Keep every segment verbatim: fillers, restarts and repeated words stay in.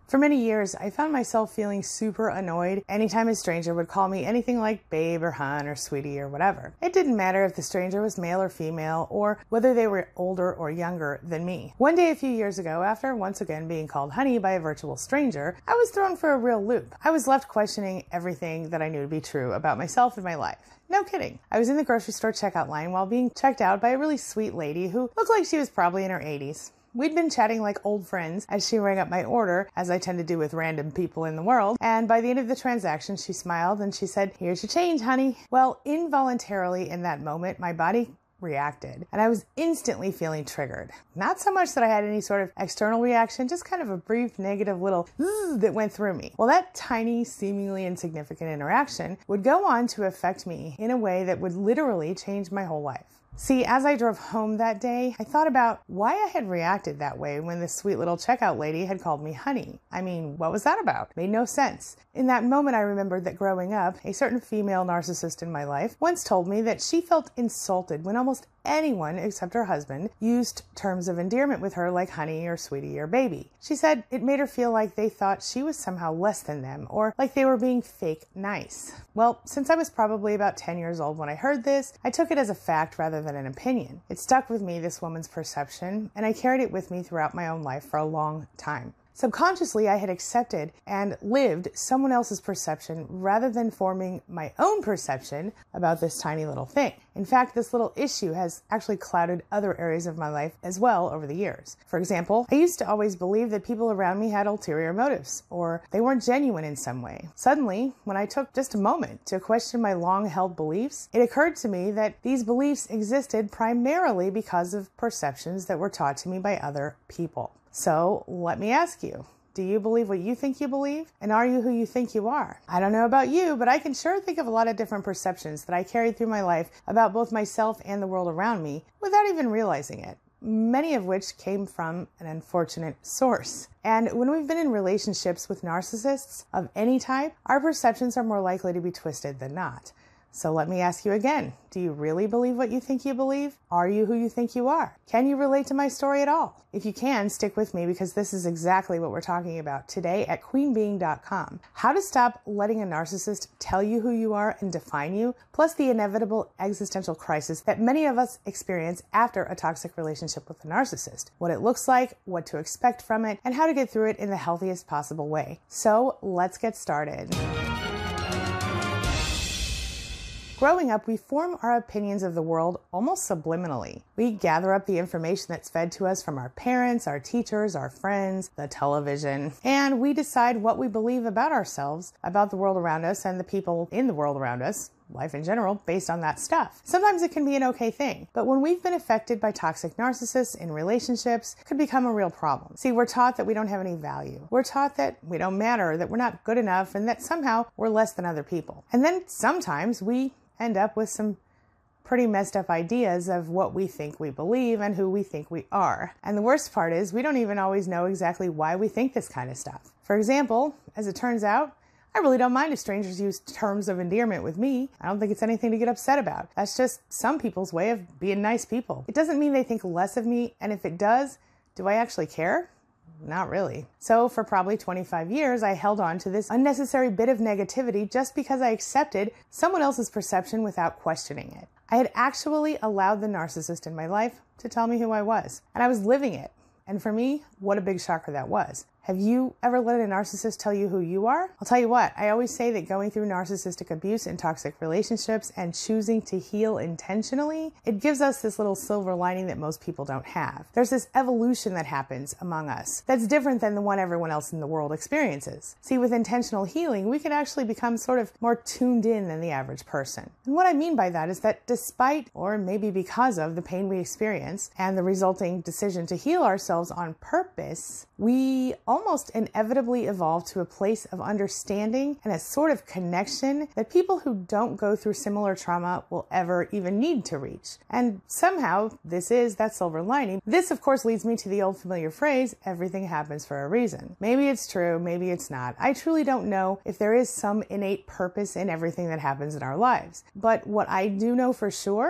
For many years, I found myself feeling super annoyed anytime a stranger would call me anything like babe or hun or sweetie or whatever. It didn't matter if the stranger was male or female or whether they were older or younger than me. One day a few years ago, after once again being called honey by a virtual stranger, I was thrown for a real loop. I was left questioning everything that I knew to be true about myself and my life. No kidding. I was in the grocery store checkout line while being checked out by a really sweet lady who looked like she was probably in her eighties. We'd been chatting like old friends as she rang up my order, as I tend to do with random people in the world, and by the end of the transaction, she smiled and she said, "Here's your change, honey." Well, involuntarily in that moment, my body reacted, and I was instantly feeling triggered. Not so much that I had any sort of external reaction, just kind of a brief negative little zzz that went through me. Well, that tiny, seemingly insignificant interaction would go on to affect me in a way that would literally change my whole life. See, as I drove home that day, I thought about why I had reacted that way when this sweet little checkout lady had called me honey. I mean, what was that about? Made no sense. In that moment, I remembered that growing up, a certain female narcissist in my life once told me that she felt insulted when almost anyone except her husband used terms of endearment with her like honey or sweetie or baby. She said it made her feel like they thought she was somehow less than them or like they were being fake nice. Well, since I was probably about ten years old when I heard this, I took it as a fact rather than an opinion. It stuck with me, this woman's perception, and I carried it with me throughout my own life for a long time. Subconsciously, I had accepted and lived someone else's perception rather than forming my own perception about this tiny little thing. In fact, this little issue has actually clouded other areas of my life as well over the years. For example, I used to always believe that people around me had ulterior motives, or they weren't genuine in some way. Suddenly, when I took just a moment to question my long-held beliefs, it occurred to me that these beliefs existed primarily because of perceptions that were taught to me by other people. So let me ask you, do you believe what you think you believe? And are you who you think you are? I don't know about you, but I can sure think of a lot of different perceptions that I carried through my life about both myself and the world around me without even realizing it, many of which came from an unfortunate source. And when we've been in relationships with narcissists of any type, our perceptions are more likely to be twisted than not. So let me ask you again, do you really believe what you think you believe? Are you who you think you are? Can you relate to my story at all? If you can, stick with me because this is exactly what we're talking about today at queen being dot com. How to stop letting a narcissist tell you who you are and define you, plus the inevitable existential crisis that many of us experience after a toxic relationship with a narcissist. What it looks like, what to expect from it, and how to get through it in the healthiest possible way. So let's get started. Growing up, we form our opinions of the world almost subliminally. We gather up the information that's fed to us from our parents, our teachers, our friends, the television, and we decide what we believe about ourselves, about the world around us, and the people in the world around us, life in general, based on that stuff. Sometimes it can be an okay thing, but when we've been affected by toxic narcissists in relationships, it could become a real problem. See, we're taught that we don't have any value. We're taught that we don't matter, that we're not good enough, and that somehow we're less than other people. And then sometimes we end up with some pretty messed up ideas of what we think we believe and who we think we are. And the worst part is we don't even always know exactly why we think this kind of stuff. For example, as it turns out, I really don't mind if strangers use terms of endearment with me. I don't think it's anything to get upset about. That's just some people's way of being nice people. It doesn't mean they think less of me, and if it does, do I actually care? Not really. So for probably twenty-five years, I held on to this unnecessary bit of negativity just because I accepted someone else's perception without questioning it. I had actually allowed the narcissist in my life to tell me who I was, and I was living it. And for me, what a big shocker that was. Have you ever let a narcissist tell you who you are? I'll tell you what, I always say that going through narcissistic abuse and toxic relationships and choosing to heal intentionally, it gives us this little silver lining that most people don't have. There's this evolution that happens among us that's different than the one everyone else in the world experiences. See, with intentional healing, we can actually become sort of more tuned in than the average person. And what I mean by that is that despite, or maybe because of, the pain we experience and the resulting decision to heal ourselves on purpose, we almost inevitably evolve to a place of understanding and a sort of connection that people who don't go through similar trauma will ever even need to reach. And somehow, this is that silver lining. This, of course, leads me to the old familiar phrase, everything happens for a reason. Maybe it's true, maybe it's not. I truly don't know if there is some innate purpose in everything that happens in our lives. But what I do know for sure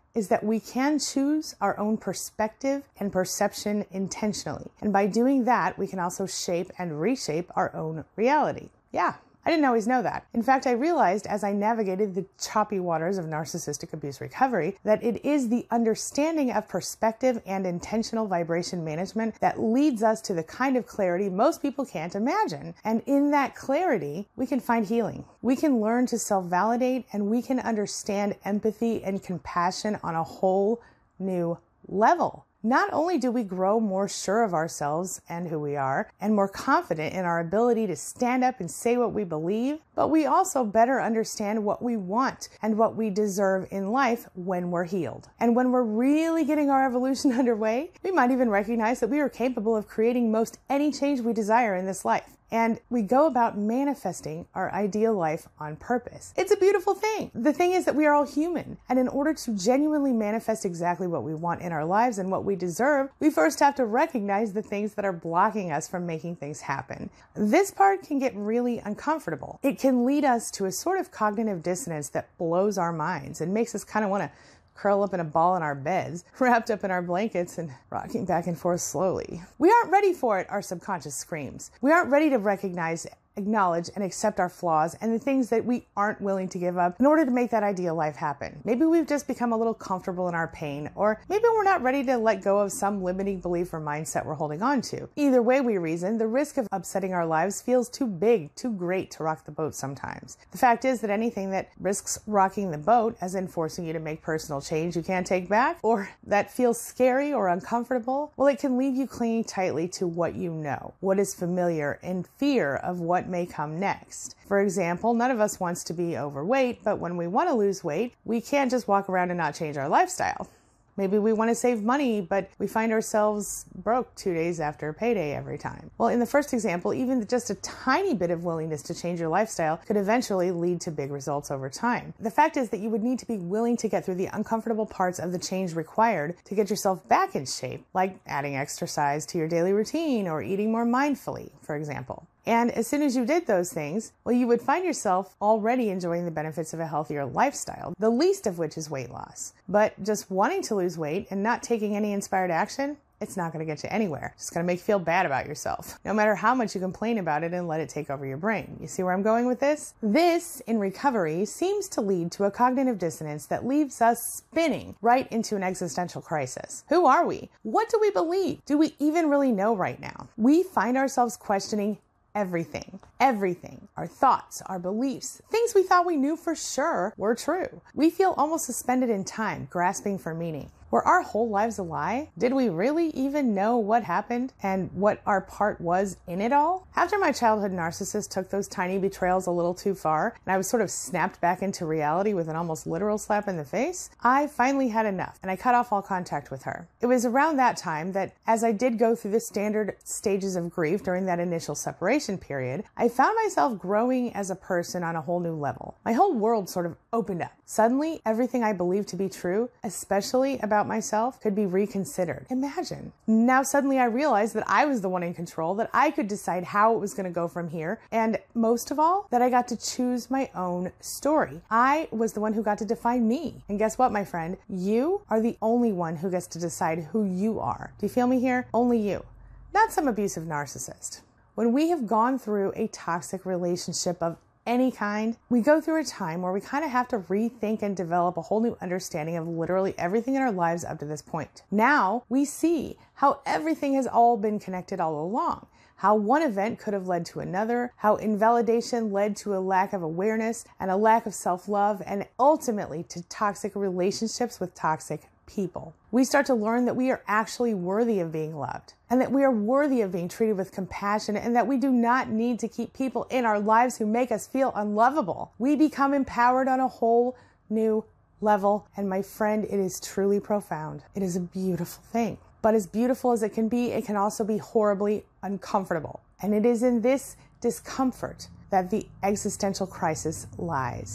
is that we can choose our own perspective and perception intentionally. And by doing that, we can also shape and reshape our own reality. Yeah. I didn't always know that. In fact, I realized as I navigated the choppy waters of narcissistic abuse recovery that it is the understanding of perspective and intentional vibration management that leads us to the kind of clarity most people can't imagine. And in that clarity, we can find healing. We can learn to self-validate, and we can understand empathy and compassion on a whole new level. Not only do we grow more sure of ourselves and who we are, and more confident in our ability to stand up and say what we believe, but we also better understand what we want and what we deserve in life when we're healed. And when we're really getting our evolution underway, we might even recognize that we are capable of creating most any change we desire in this life. And we go about manifesting our ideal life on purpose. It's a beautiful thing. The thing is that we are all human. And in order to genuinely manifest exactly what we want in our lives and what we deserve, we first have to recognize the things that are blocking us from making things happen. This part can get really uncomfortable. It can lead us to a sort of cognitive dissonance that blows our minds and makes us kind of want to curl up in a ball in our beds, wrapped up in our blankets and rocking back and forth slowly. We aren't ready for it, our subconscious screams. We aren't ready to recognize, acknowledge, and accept our flaws and the things that we aren't willing to give up in order to make that ideal life happen. Maybe we've just become a little comfortable in our pain, or maybe we're not ready to let go of some limiting belief or mindset we're holding on to. Either way we reason, the risk of upsetting our lives feels too big, too great to rock the boat sometimes. The fact is that anything that risks rocking the boat, as in forcing you to make personal change you can't take back, or that feels scary or uncomfortable, well, it can leave you clinging tightly to what you know, what is familiar, in fear of what may come next. For example, none of us wants to be overweight, but when we want to lose weight, we can't just walk around and not change our lifestyle. Maybe we want to save money, but we find ourselves broke two days after payday every time. Well, in the first example, even just a tiny bit of willingness to change your lifestyle could eventually lead to big results over time. The fact is that you would need to be willing to get through the uncomfortable parts of the change required to get yourself back in shape, like adding exercise to your daily routine or eating more mindfully, for example. And as soon as you did those things, well, you would find yourself already enjoying the benefits of a healthier lifestyle, the least of which is weight loss. But just wanting to lose weight and not taking any inspired action, it's not going to get you anywhere. It's going to make you feel bad about yourself, no matter how much you complain about it and let it take over your brain. You see where I'm going with this? This, in recovery, seems to lead to a cognitive dissonance that leaves us spinning right into an existential crisis. Who are we? What do we believe? Do we even really know right now? We find ourselves questioning everything, everything, our thoughts, our beliefs, things we thought we knew for sure were true. We feel almost suspended in time, grasping for meaning. Were our whole lives a lie? Did we really even know what happened and what our part was in it all? After my childhood narcissist took those tiny betrayals a little too far, and I was sort of snapped back into reality with an almost literal slap in the face, I finally had enough, and I cut off all contact with her. It was around that time that, as I did go through the standard stages of grief during that initial separation period, I found myself growing as a person on a whole new level. My whole world sort of opened up. Suddenly, everything I believed to be true, especially about myself, could be reconsidered. Imagine. Now suddenly I realized that I was the one in control, that I could decide how it was going to go from here, and most of all, that I got to choose my own story. I was the one who got to define me. And guess what, my friend? You are the only one who gets to decide who you are. Do you feel me here? Only you. Not some abusive narcissist. When we have gone through a toxic relationship of any kind, we go through a time where we kind of have to rethink and develop a whole new understanding of literally everything in our lives up to this point. Now we see how everything has all been connected all along. How one event could have led to another, how invalidation led to a lack of awareness and a lack of self-love, and ultimately to toxic relationships with toxic people. We start to learn that we are actually worthy of being loved, and that we are worthy of being treated with compassion, and that we do not need to keep people in our lives who make us feel unlovable. We become empowered on a whole new level, and my friend, it is truly profound. It is a beautiful thing. But as beautiful as it can be, it can also be horribly uncomfortable. And it is in this discomfort that the existential crisis lies.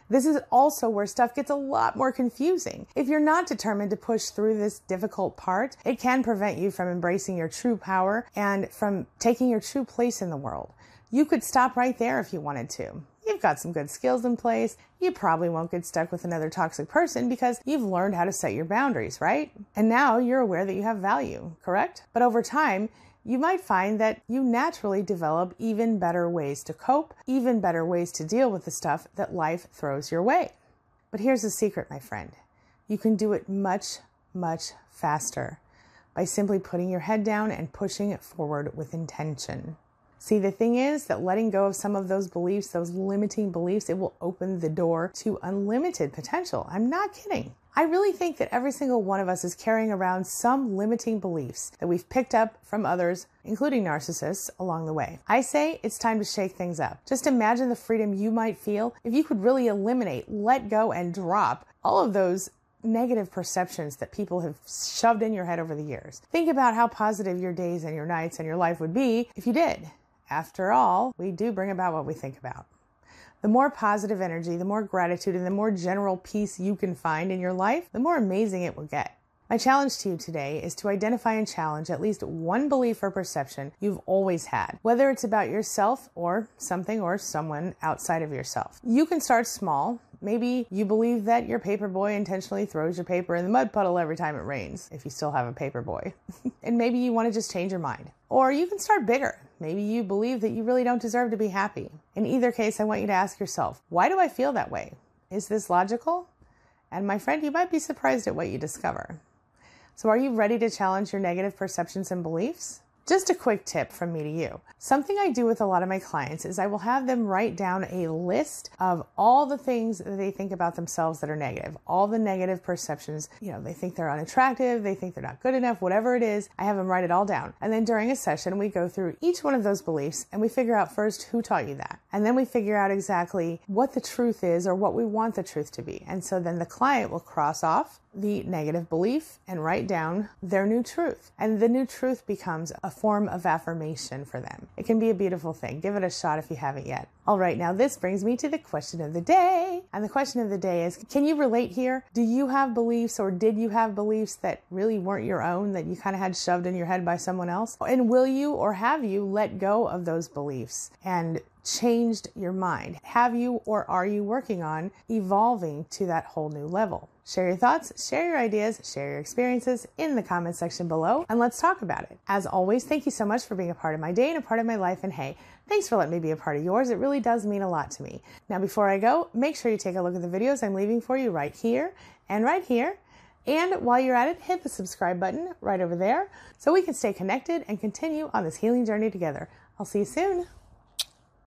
This is also where stuff gets a lot more confusing. If you're not determined to push through this difficult part, it can prevent you from embracing your true power and from taking your true place in the world. You could stop right there if you wanted to. You've got some good skills in place. You probably won't get stuck with another toxic person because you've learned how to set your boundaries, right? And now you're aware that you have value, correct? But over time, you might find that you naturally develop even better ways to cope, even better ways to deal with the stuff that life throws your way. But here's the secret, my friend. You can do it much, much faster by simply putting your head down and pushing it forward with intention. See, the thing is that letting go of some of those beliefs, those limiting beliefs, it will open the door to unlimited potential. I'm not kidding. I really think that every single one of us is carrying around some limiting beliefs that we've picked up from others, including narcissists, along the way. I say it's time to shake things up. Just imagine the freedom you might feel if you could really eliminate, let go, and drop all of those negative perceptions that people have shoved in your head over the years. Think about how positive your days and your nights and your life would be if you did. After all, we do bring about what we think about. The more positive energy, the more gratitude, and the more general peace you can find in your life, the more amazing it will get. My challenge to you today is to identify and challenge at least one belief or perception you've always had, whether it's about yourself or something or someone outside of yourself. You can start small. Maybe you believe that your paper boy intentionally throws your paper in the mud puddle every time it rains, if you still have a paper boy. And maybe you want to just change your mind. Or you can start bigger. Maybe you believe that you really don't deserve to be happy. In either case, I want you to ask yourself, why do I feel that way? Is this logical? And my friend, you might be surprised at what you discover. So are you ready to challenge your negative perceptions and beliefs? Just a quick tip from me to you. Something I do with a lot of my clients is I will have them write down a list of all the things that they think about themselves that are negative, all the negative perceptions. You know, they think they're unattractive, they think they're not good enough, whatever it is, I have them write it all down. And then during a session, we go through each one of those beliefs and we figure out first who taught you that. And then we figure out exactly what the truth is or what we want the truth to be. And so then the client will cross off the negative belief and write down their new truth. And the new truth becomes a form of affirmation for them. It can be a beautiful thing. Give it a shot if you haven't yet. All right, now this brings me to the question of the day. And the question of the day is, can you relate here? Do you have beliefs or did you have beliefs that really weren't your own, that you kind of had shoved in your head by someone else? And will you or have you let go of those beliefs and changed your mind? Have you or are you working on evolving to that whole new level? Share your thoughts, share your ideas, share your experiences in the comment section below, and let's talk about it. As always, thank you so much for being a part of my day and a part of my life, and hey, thanks for letting me be a part of yours. It really does mean a lot to me. Now, before I go, make sure you take a look at the videos I'm leaving for you right here and right here. And while you're at it, hit the subscribe button right over there so we can stay connected and continue on this healing journey together. I'll see you soon.